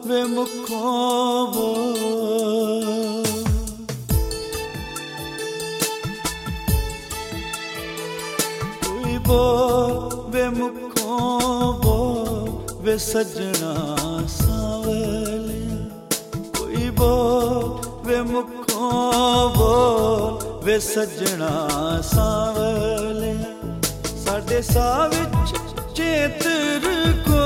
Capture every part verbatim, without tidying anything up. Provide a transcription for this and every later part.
वे मुखों बोल, कोई बोल वे मुखों बोल वे सजना सांवलिया, कोई बोल वे मुखों बोल वे सजना सांवलिया, साडे साह विच चेतर को,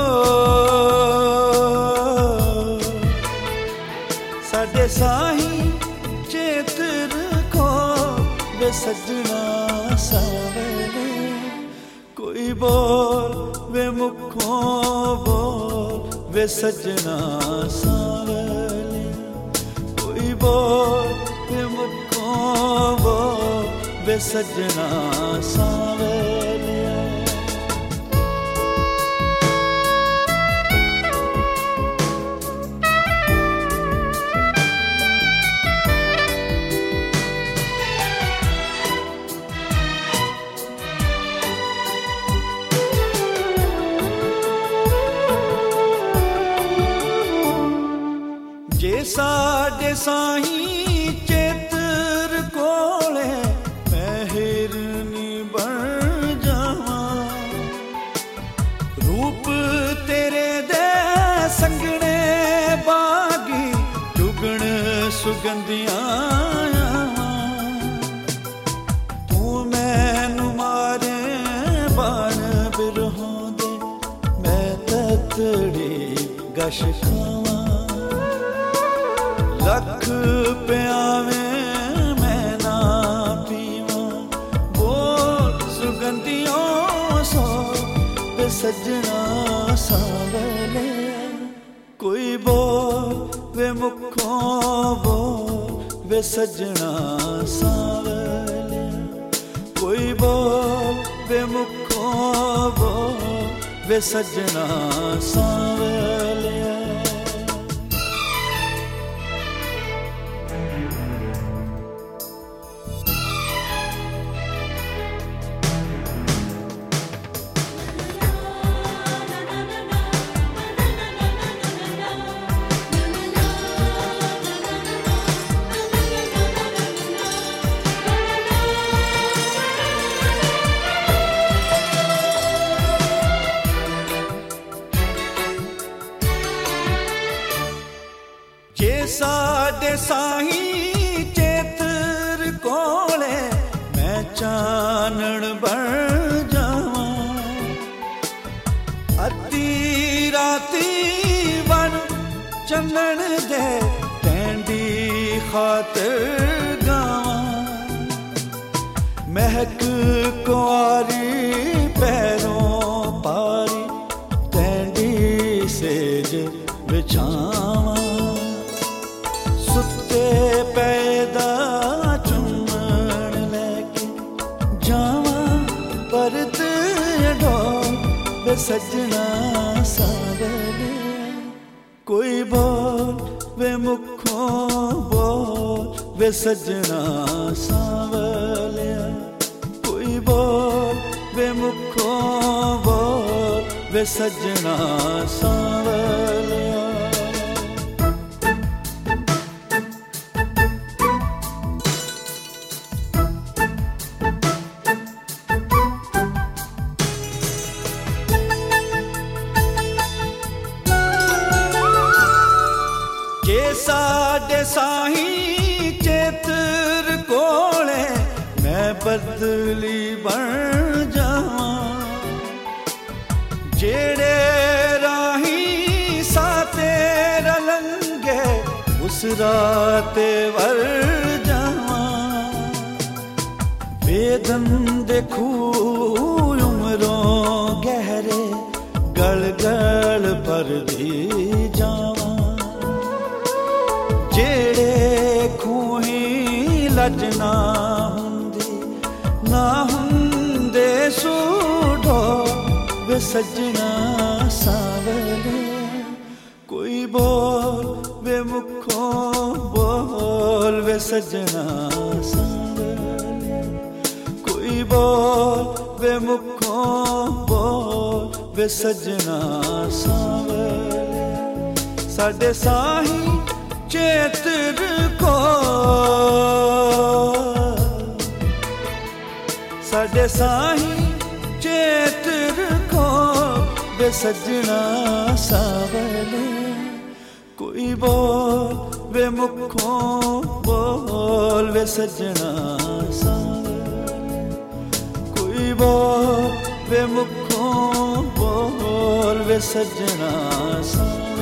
साडे साही चेतर को वे सजना सांवलिया, कोई बोल वे मुखों बोल वे सजना सांवलिया, कोई बोल वे मुखों बोल वे सजना सांवलिया। जे साडे साही चेतर कोले मैं हिरनी बन जावां, रूप तेरे दे संगने बागी चुगण सुगंधियां आवां, तू मैनू मारे बाण बिरहों दे मैं ततड़ी गश खावां, लख प्यावे मैं ना पीवां, बोल सुगंधियों सो वे सजना सांवलिया, कोई बोल वे मुखों बोल वे सजना सांवलिया, कोई बोल वे मुखों बोल वे सजना सांवलिया। जे साडे साही चेतर कोले मैं चानण बन जावां, अद्धी राती बन चंदन दे तैंडी खातर गावां, महक कुआरी पैरों पारी तैंडी सेज बिछावां, सुते पैदा चुम्मण लैके जावां परत ढोल वे सजना सांवलिया, कोई बोल वे मुखों बोल वे सजना सांवलिया, कोई बोल वे मुखों बोल वे सजना सांवलिया। जे साडे साही चेतर कोले मैं बदली बन जावां, जेड़े राही साते रलंगे उस राते वर जावां, वेदन देखू उमरों गहरे गल गल पर दी जावां, जेड़े खूही लजना हुंदी ना हुंदे सूढो वे सजना सांवलिया, कोई बोल वे मुखों बोल वे सजना सांवलिया, कोई बोल वे मुखों बोल वे सजना सांवलिया, साडे साही चेतर को साडे साही चेतर को वे सजना सावले कोई बोल वे मुखों बोल वे सजना सावले कोई बोल वे मुखों बोल वे सजना सावले